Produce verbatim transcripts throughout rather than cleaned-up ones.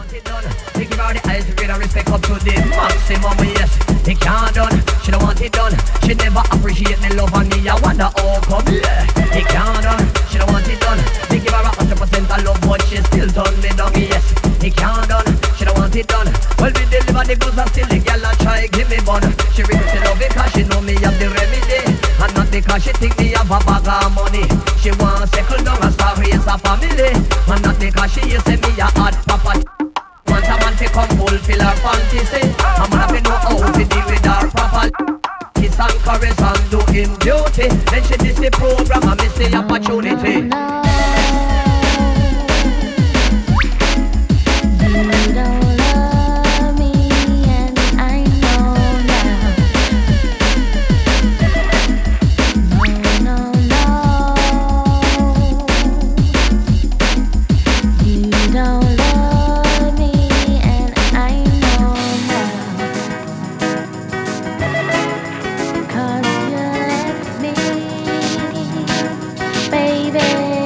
want it done. They give her the eyes with a respect up to the maximum, yes. They can't done, she don't want it done. She never appreciate me love and me, I wonder how come, yeah. They can't done, she don't want it done. They give her a hundred percent of love, but she still turn me down, yes. They can't done, she don't want it done. Well, we deliver the goods and still the girl a try give me bun. She really say love because she know me have the remedy, and not because she think me have a bag of money. She want settle down and start raise a family, and not because she hear say me a hard papa. Want a man to come fulfill her fantasy, I'm gonna be know how to deal with her proper. Kiss and caress and do him duty. Then she miss the program and miss the opportunity. No, no. You don't love me and I know now. No, no, no. You don't love me and I know now. 'Cause you left me, baby.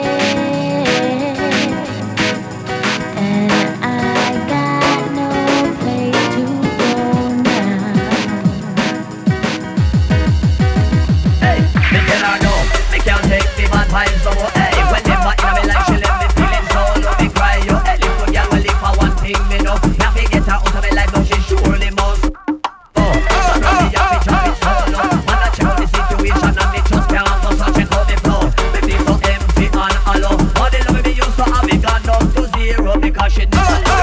And I got no place to go now. Hey, me tell her no, me can't take the bad vibes no more. Hey, whenever in my life she let me feeling so low, me cry yo. Hey, little girl will live for one thing me know. Me have to get her out of my life now, she surely must. Oh, so now me have to drop it so low. Man, I check out the situation and me just can't go so check out the flow. Me feel so empty and hollow. All the love me used to have me gone down to zero because she never loved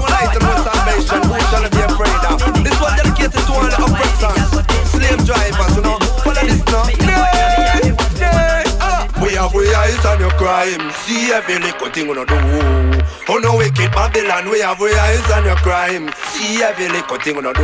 me. This one dedicated to all the oppressors, slave drivers, you know. Follow this now. Yeah, yeah. We have we eyes on your crime. See every little thing we no do. Oh no wicked Babylon. We have we eyes on your crime. See every little thing we no do.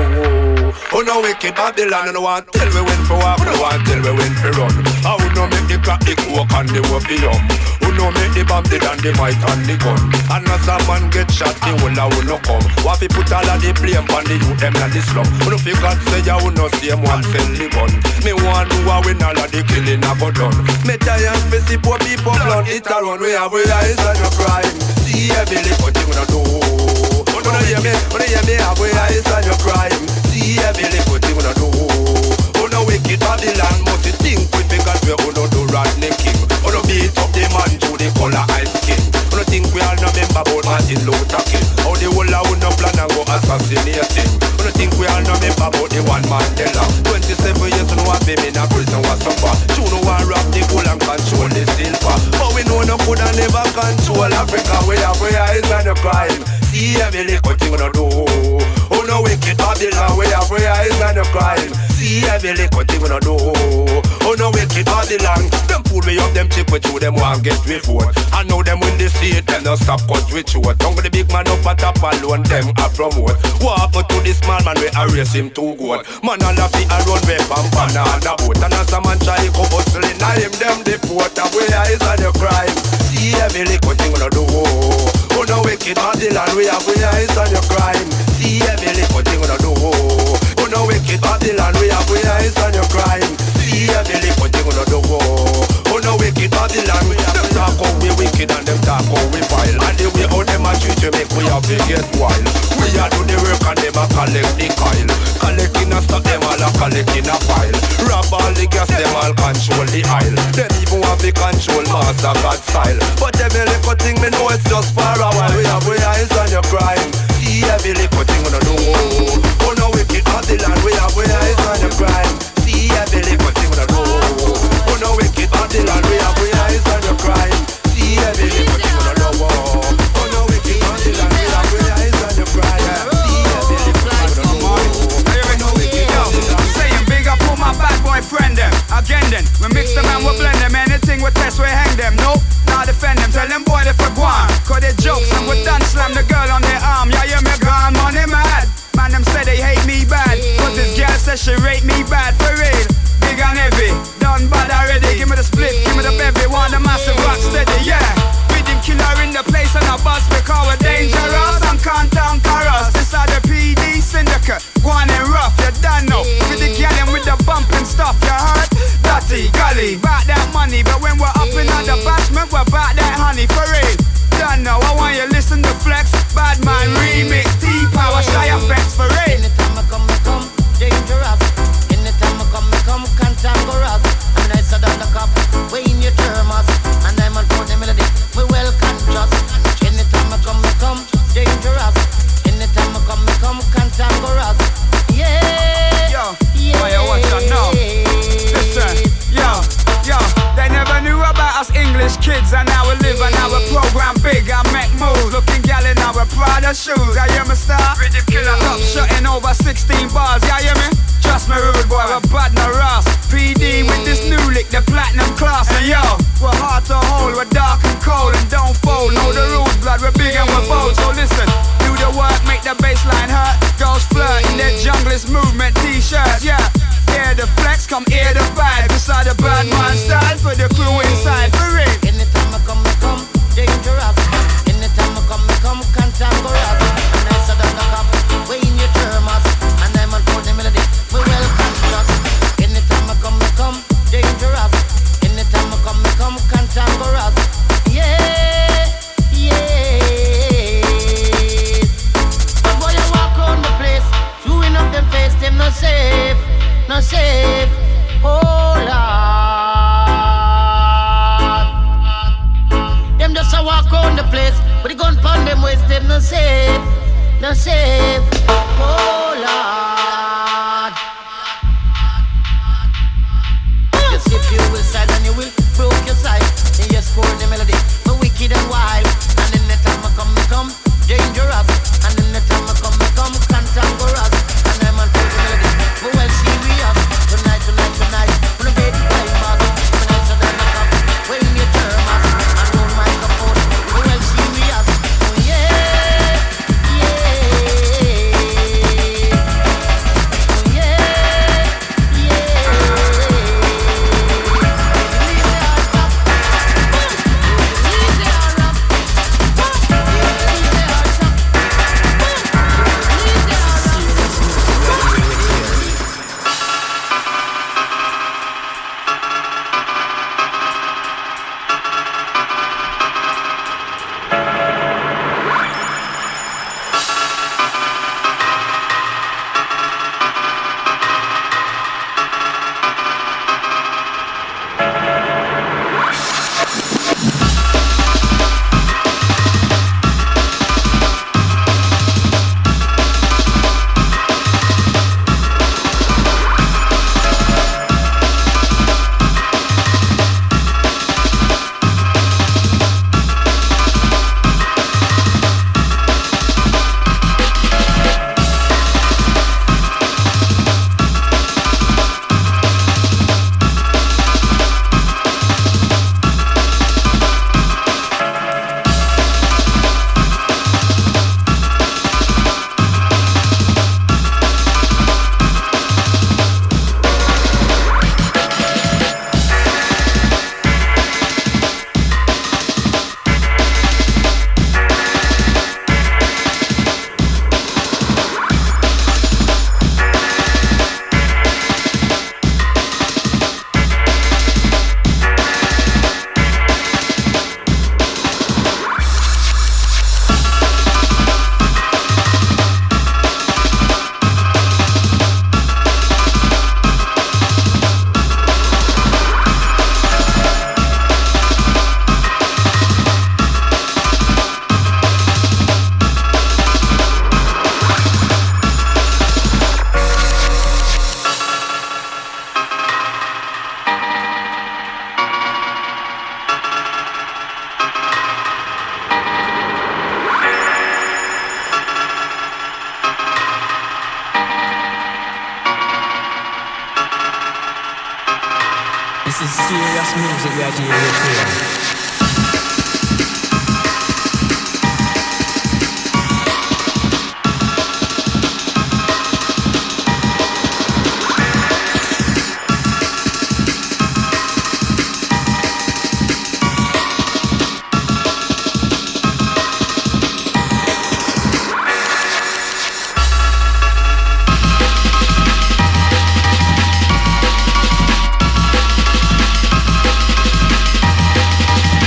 Oh no wicked Babylon. No one tell we when for walk. No one tell we when for run. I would not make the crack the coke and the opium. Who no make the bomb the and the mic and the gun. And as a man get shot, the whole I will not come. What if put all of the blame on the youth them and the slum. Who no feel God say ya will not see him one sell the gun. Me want to win all of the killing I go done. Me tired to see poor people blood it a run. We have we eyes on your crime. See every little thing we no do. When you hear me, when you hear me, have we eyes on your crime. See every little thing we no do. Oh no wicked Babylon must think we figure we oh no do Rodney King. Oh no beat up the man to the color ice skin. Oh no think we all no remember about Martin Luther King. How the whole of we no plan and go assassinating. Oh no think we all no remember about the one Mandela. Twenty-seven years no have been in a prison was suffer. You know one rob the gold and control the silver. But we know no could and never control Africa. We have we eyes on the crime. See every little thing we no do. Oh no wicked Babylon. We have we eyes on the crime. See every little thing we no do. Oh no wicked Babylon. Them fool me up, them chip with you, them want get with vote. I know them when they see it, them don't stop cut with you. Don't the big man up at top alone, them a promote. What happened to this small man, we erase him too good. Man all of the around we pam banana boat. And as a man try to hustling, I him them deport. And we eyes on the crime. See every little thing we no do. Oh no wicked Babylon, we have we eyes on your crime. See every little thing we no do. Oh no wicked Babylon, we have we eyes on your crime. See every little thing we no do. Oh no wicked Babylon, them talk how we wicked and them talk how we vile. And the way how them a treat you make we have to get wild. We a do the work and them a collect the coil. Collecting a stock, them all a collecting a pile. Rob all the gas, them all control the aisle. Them even have the control master God style. But every little thing me know it's just for a while. We have we eyes on your crime. See every little thing we no do. Oh no wicked Babylon, we have we eyes on your crime. See every little thing we no do. Oh no wicked Babylon, we have we eyes on your crime. See every little thing we no do. Oh no wicked Babylon, we have we eyes on your crime. See every little thing we no do. Oh no wicked Babylon. Saying big up all my bad boy friend them. Again then, we mix them and we blend them. Anything we test we hang them. Nope, not defend them. Tell them boy they for guan. Cause they jokes and we done slam the girl on their arm. Yeah, yeah, me gone money mad. Man them say they hate me bad. Cause this girl says she rate me bad for real. Big and heavy, done bad already. Give me the split, give me the bevy. Want the massive rock steady, yeah. With him killer in the place and a bus because we're dangerous and can't conquer us. This are the P D syndicate, one and rough, you done know. With the gallon with the bump and stuff, you heard? Dirty, gully, back that money. But when we're up in the bashment, we're back that honey for real. Done know, I want you listen to Flex, bad man remix. shoes, I hear me star. Rhythm killer. Top shutting over sixteen bars, yeah, hear me? Trust me, rude boy, we're bad no Ross. P D with this new lick, the platinum class. And yo, we're hard to hold, we're dark and cold and don't fold. Know the rules, blood, we're big and we're bold. So listen, do the work, make the baseline hurt. Girls flirt in their junglist movement t-shirts, yeah. Hear the flex, come hear the vibe. Beside the bad man style for the crew inside, for real. Anytime I come, I come, dangerous. Anytime I come, I come, cantankerous. And I said I'm the cop, way in your termas. And I'm on for the melody, we well conscious. Anytime I come, I come, dangerous. Anytime I come, I come, cantankerous. Yeah, yeah. But boy, I walk around the place, chewing up them face, them not safe, not safe. Oh Lord, them just a walk around the place, but the gun pon them waist, them not safe, not safe. Oh Lord, you skip you will side and you will broke your side. And you score the melody, but wicked and wild. And in the time I come, I come, dangerous. And in the time I come, I come, cantankerous. And I'm on for the melody, but well serious. Tonight, tonight, tonight, when I get my mouth, when I said I'm up, when you turn us, and roll my microphone, but well serious. Oh yeah, yeah. Oh yeah, yeah. This is serious music we are dealing with here. Thank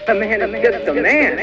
A man is just a man.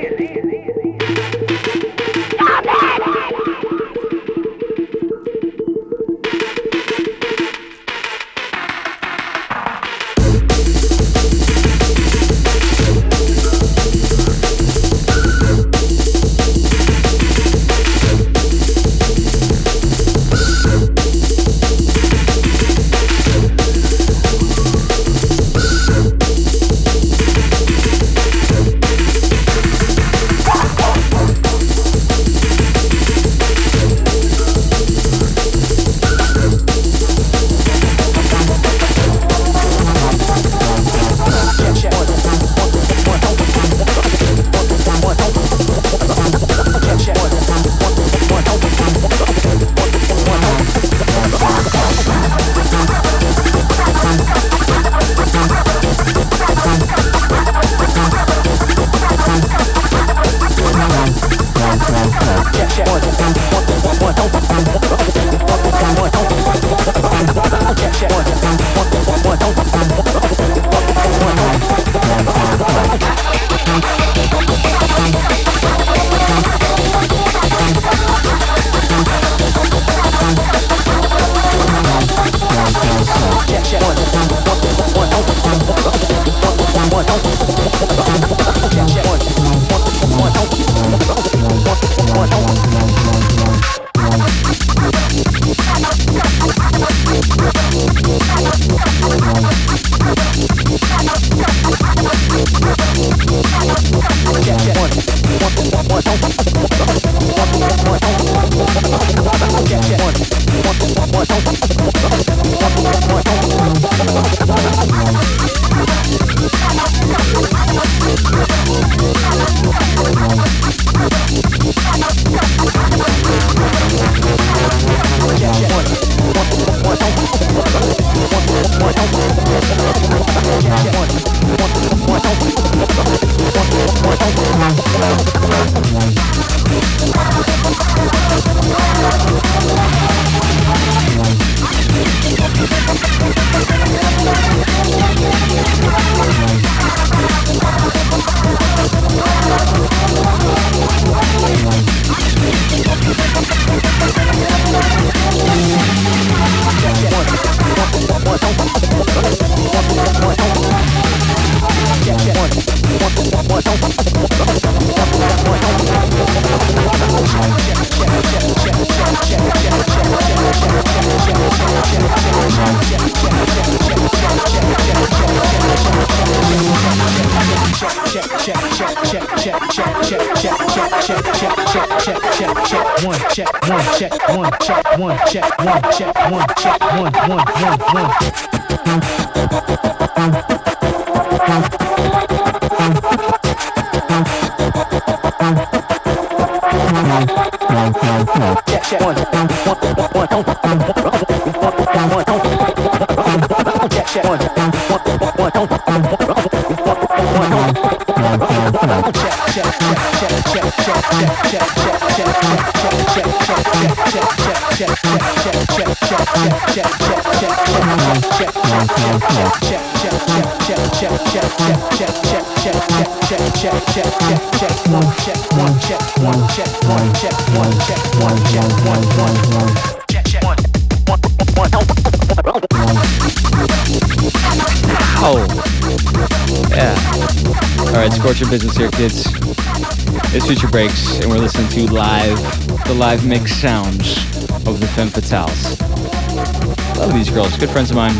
Oh, yeah. All right, Scorcher Business here, kids. It's Future Breaks, and we're listening to live, the live mix sounds of the Femme Fatales. Love these girls, good friends of mine.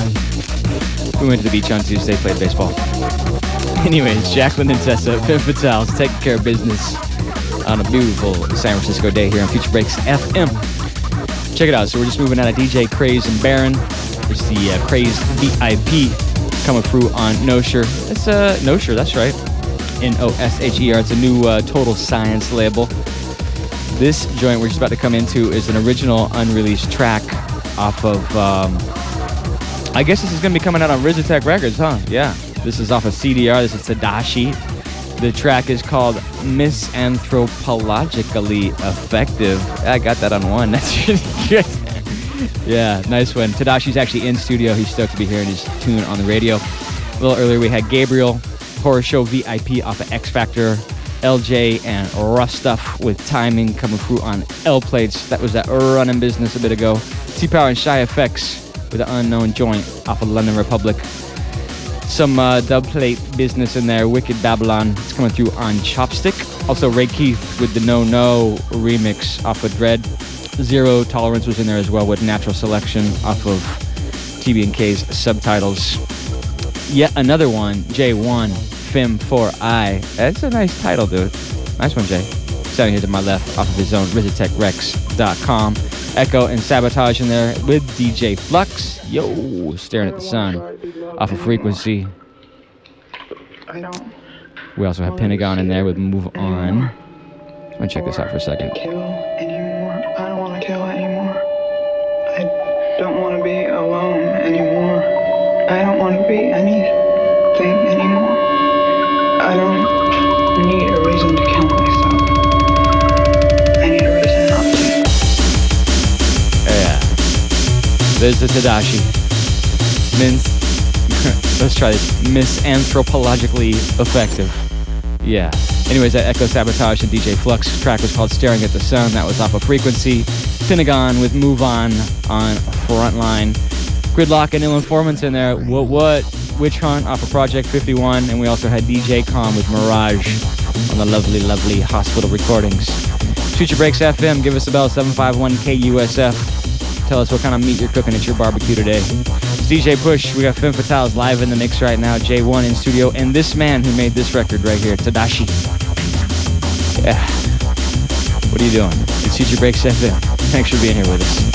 We went to the beach on Tuesday, played baseball. Anyways, Jacqueline and Tessa, Femme Fatales, taking care of business on a beautiful San Francisco day here on Future Breaks F M. Check it out. So we're just moving out of D J Craze and Baron. It's the uh, Craze V I P coming through on Nosher. It's uh, Nosher, that's right. N O S H E R. It's a new uh, Total Science label. This joint we're just about to come into is an original unreleased track off of, um, I guess this is going to be coming out on Rizotech Records, huh? Yeah. This is off of C D R. This is Tadashi. The track is called Misanthropologically Effective. I got that on one. That's really good. Yeah, nice one. Tadashi's actually in studio. He's stoked to be hearing his tune on the radio. A little earlier we had Gabriel Horror Show V I P off of X Factor. L J and Rough Stuff with Timing coming through on L Plates. That was that running business a bit ago. T-Power and Shy Effects with an Unknown Joint off of London Republic. Some uh, dub plate business in there. Wicked Babylon. It's coming through on Chopstick. Also Ray Keith with the No No remix off of Dread. Zero Tolerance was in there as well with Natural Selection off of T B and K's Subtitles. Yet another one, J one. Fim four I. That's a nice title, dude. Nice one, Jay. Standing here to my left off of his own Rizitech Rex dot com. Echo and Sabotage in there with D J Flux. Yo, Staring at the Sun off of Frequency. We also have Pentagon in there with Move On. I'm gonna check this out for a second. Kill anymore. I don't want to kill anymore. I don't want to be alone anymore. I don't want to be anything anymore. I don't need a reason to kill myself. I need a reason not to. Yeah. There's the Tadashi. Min- Let's try this. Misanthropologically effective. Yeah. Anyways, that Echo Sabotage and D J Flux track was called Staring at the Sun. That was off of Frequency. Pentagon with Move On on Frontline. Gridlock and Ill Informants in there. What What? Witch Hunt off of Project fifty-one, and we also had D J Calm with Mirage on the lovely, lovely Hospital Recordings. Future Breaks F M, give us a bell, seven five one K U S F. Tell us what kind of meat you're cooking at your barbecue today. It's D J Push, we got Femme Fatales live in the mix right now, J one in studio, and this man who made this record right here, Tadashi. Yeah. What are you doing? It's Future Breaks F M. Thanks for being here with us.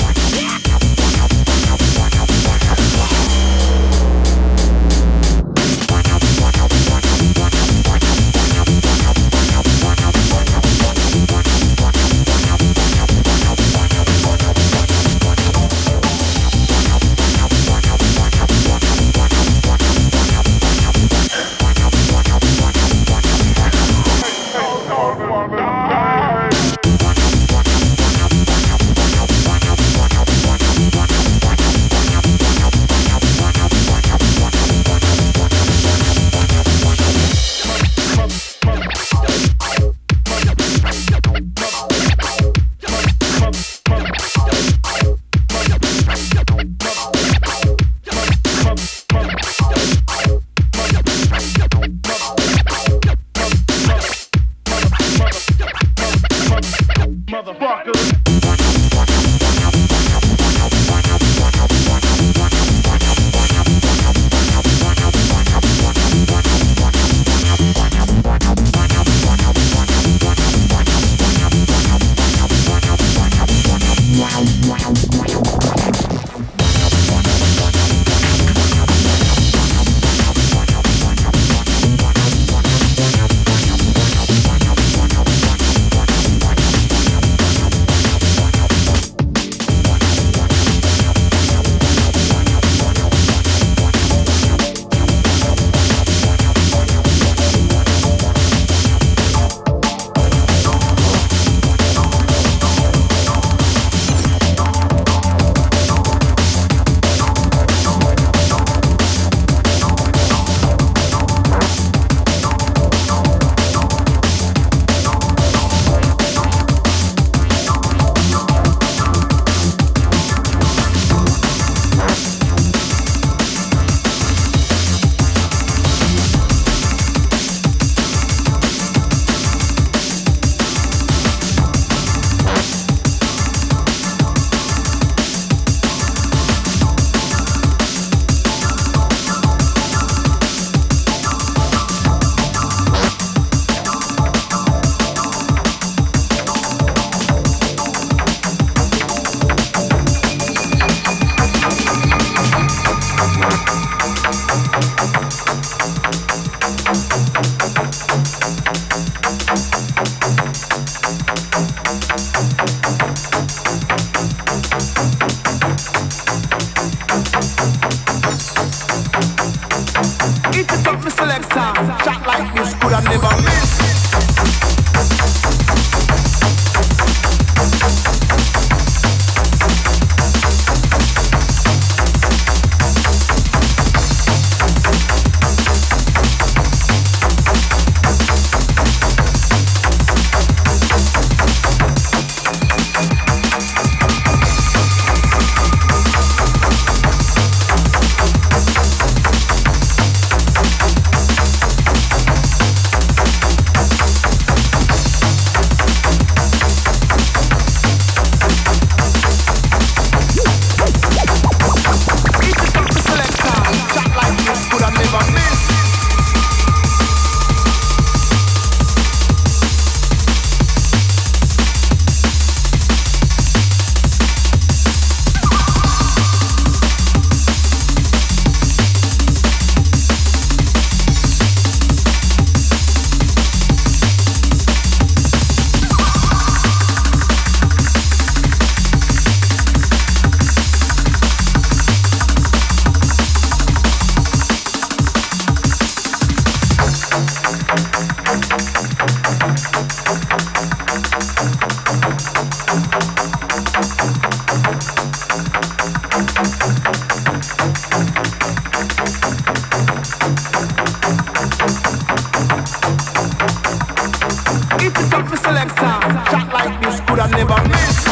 and never miss.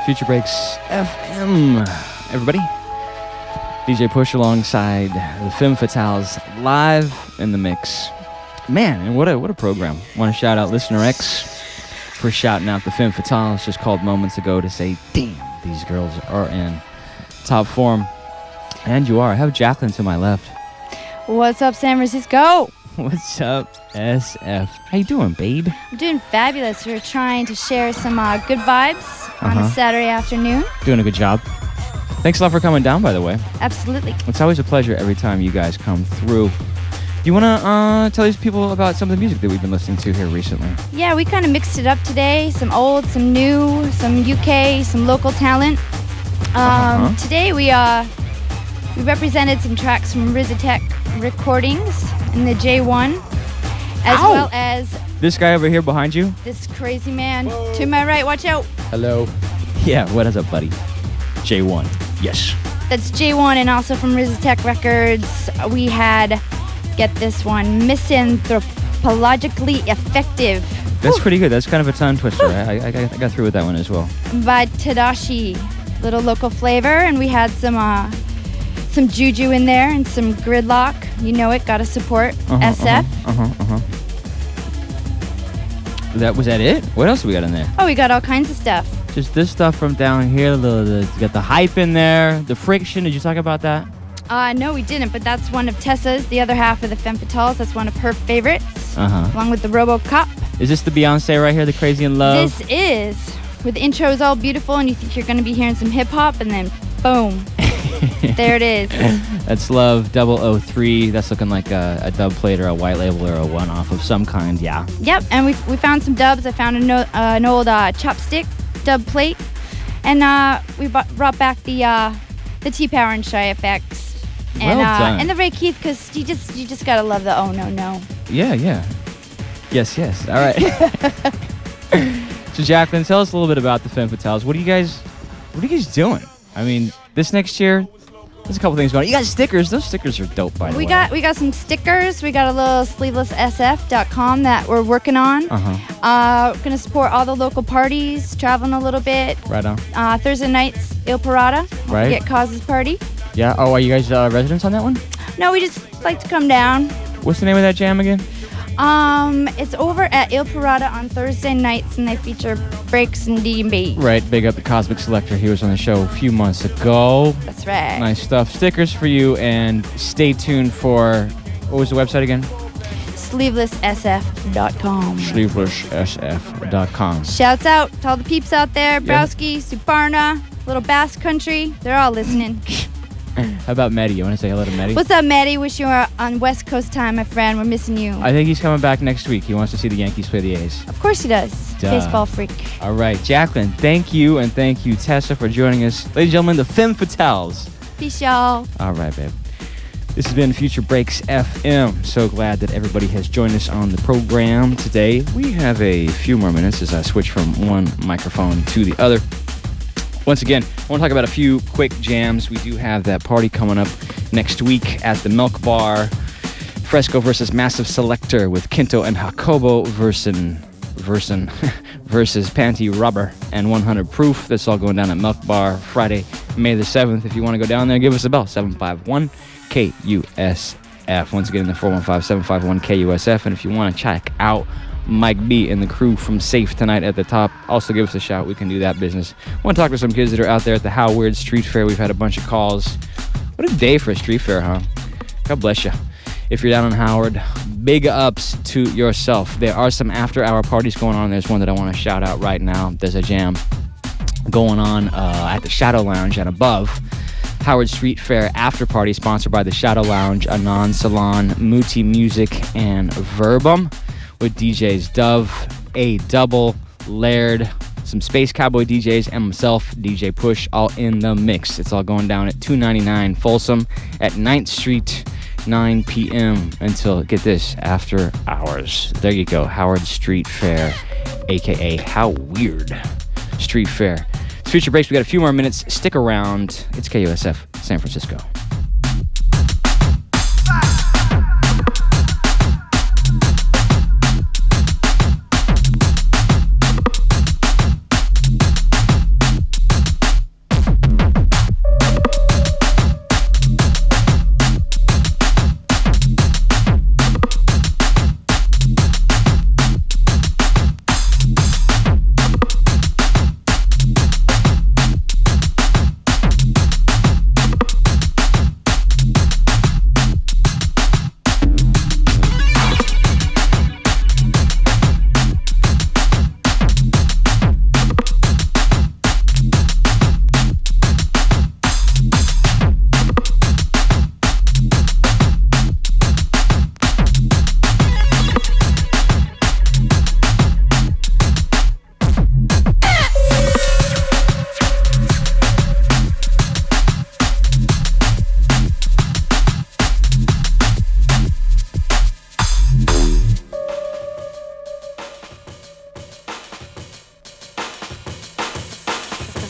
Future Breaks F M. Everybody, D J Push alongside the Femme Fatales live in the mix. Man, and what a what a program. Want to shout out Listener X for shouting out the Femme Fatales just called moments ago to say, damn, these girls are in top form. And you are. I have Jacqueline to my left. What's up, San Francisco? What's up, S F? How you doing, babe? I'm doing fabulous. We're trying to share some uh, good vibes on Uh-huh. a Saturday afternoon. Doing a good job. Thanks a lot for coming down, by the way. Absolutely. It's always a pleasure every time you guys come through. You want to uh, tell these people about some of the music that we've been listening to here recently? Yeah, we kind of mixed it up today. Some old, some new, some U K, some local talent. Um, Uh-huh. Today we uh, we represented some tracks from Rizatech Recordings in the J one, as Ow! well as This guy over here behind you? this crazy man to my right. Watch out. Hello. Yeah, what is up, buddy? J one. Yes. That's J one, and also from Rizatech Records, we had, get this one, Misanthropologically Effective That's pretty good. That's kind of a tongue twister. I, I, I got- I got through with that one as well. by Tadashi. Little local flavor, and we had some uh, some juju in there and some gridlock. You know it, gotta support Uh-huh, S F. Uh-huh, uh-huh, uh-huh. That, was that it? What else we got in there? Oh, we got all kinds of stuff. Just this stuff from down here. The, the, you got the hype in there. The friction. Did you talk about that? Uh, no, we didn't, but that's one of Tessa's, the other half of the Femme Fatales. That's one of her favorites, Uh-huh. along with the RoboCop. Is this the Beyonce right here, the Crazy in Love? This is, with the intros all beautiful, and you think you're going to be hearing some hip-hop, and then boom, there it is. That's Love double oh three. That's looking like a, a dub plate or a white label or a one-off of some kind, yeah. Yep, and we we found some dubs. I found a no, uh, an old uh, chopstick dub plate, and uh, we bought, brought back the uh, the T-Power and Shy Effects, and Well uh, done. and the Ray Keith, because you just you just gotta love the oh no no. Yeah, yeah. Yes, yes. All right. So, Jacqueline, tell us a little bit about the Femme Fatales. What are you guys, what are you guys doing? I mean, this next year, there's a couple things going on. You got stickers. Those stickers are dope, by the We way. got we got some stickers. We got a little sleeveless S F dot com that we're working on. Uh-huh. Uh, we're gonna support all the local parties, traveling a little bit. Right on. Uh, Thursday nights, Il Parada. Right. Get Causes Party. Yeah. Oh, are you guys uh, residents on that one? No, we just like to come down. What's the name of that jam again? Um, it's over at Il Parada on Thursday nights, and they feature breaks and D and B. Right. Big up the Cosmic Selector. He was on the show a few months ago. That's right. Nice stuff. Stickers for you, and stay tuned for, what was the website again? sleeveless S F dot com. sleeveless S F dot com. Shouts out to all the peeps out there. Yeah. Browski, Suparna, Little Basque Country. They're all listening. How about Medi? You want to say hello to Medi? What's up, Maddie? Wish you were on West Coast time, my friend. We're missing you. I think he's coming back next week. He wants to see the Yankees play the A's. Of course he does. Duh. Baseball freak. All right, Jacqueline, thank you, and thank you, Tessa, for joining us. Ladies and gentlemen, the Femme Fatales. Peace, y'all. All right, babe. This has been Future Breaks F M. So glad that everybody has joined us on the program today. We have a few more minutes as I switch from one microphone to the other. Once again, I want to talk about a few quick jams. We do have that party coming up next week at the Milk Bar. Fresco versus Massive Selector with Kinto and Jacobo versus, versus, versus Panty Rubber and one hundred Proof. That's all going down at Milk Bar Friday, May the seventh. If you want to go down there, give us a bell, seven five one K U S F. Once again, in the four one five, seven five one K U S F. And if you want to check out Mike B and the crew from Safe tonight at the top, also give us a shout. We can do that business. I want to talk to some kids that are out there at the How Weird Street Fair. We've had a bunch of calls. What a day for a street fair, huh? God bless you. If you're down in Howard, big ups to yourself. There are some after-hour parties going on. There's one that I want to shout out right now. There's a jam going on uh, at the Shadow Lounge and above. Howard Street Fair after party sponsored by the Shadow Lounge, Anon Salon, Muti Music, and Verbum with D Js Dove, A Double, Laird, some Space Cowboy D Js, and myself, D J Push, all in the mix. It's all going down at two ninety-nine Folsom at ninth Street, nine p.m. until, get this, after hours. There you go, Howard Street Fair, a k a. How Weird Street Fair. It's Future Breaks. We got a few more minutes. Stick around. It's K U S F, San Francisco.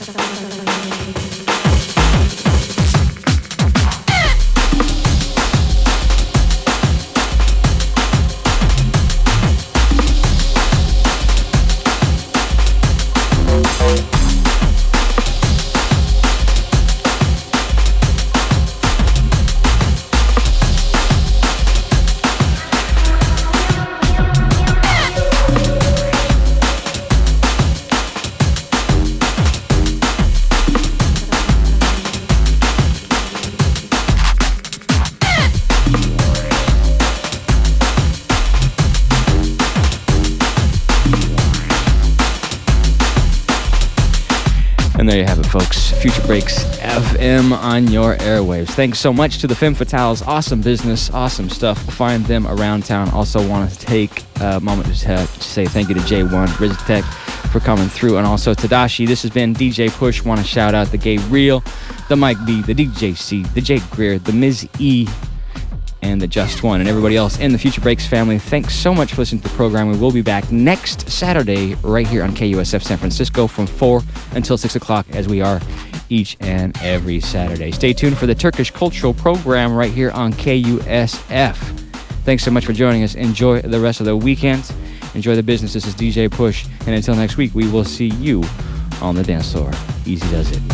And there you have it, folks. Future Breaks F M on your airwaves. Thanks so much to the Femme Fatales. Awesome business, awesome stuff. Find them around town. Also want to take a moment to, to say thank you to J one, Riztech, for coming through. And also Tadashi. This has been D J Push. Want to shout out the Gay Real, the Mike B, the D J C, the Jake Greer, the Miz E, and the Just One, and everybody else in the Future Breaks family. Thanks so much for listening to the program. We will be back next Saturday right here on K U S F San Francisco from four until six o'clock, as we are each and every Saturday. Stay tuned for the Turkish Cultural Program right here on K U S F. Thanks so much for joining us. Enjoy the rest of the weekend. Enjoy the business. This is D J Push, and until next week, we will see you on the dance floor. Easy does it.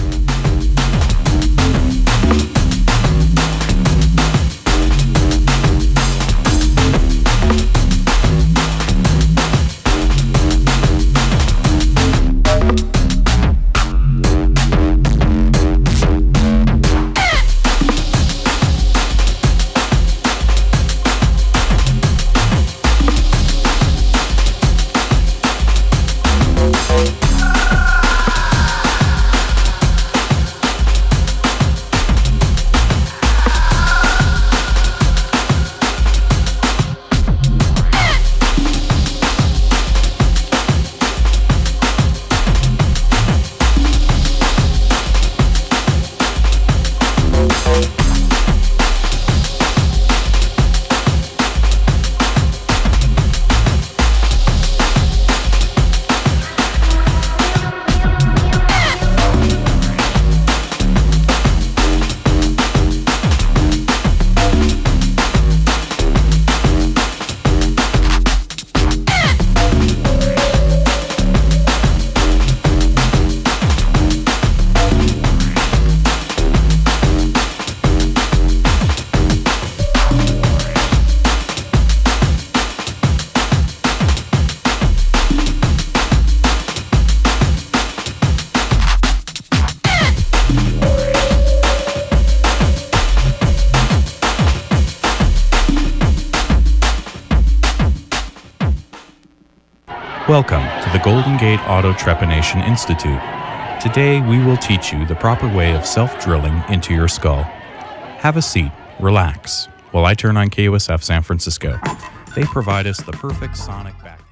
Welcome to the Golden Gate Auto Trepanation Institute. Today we will teach you the proper way of self-drilling into your skull. Have a seat, relax, while I turn on K U S F San Francisco. They provide us the perfect sonic background.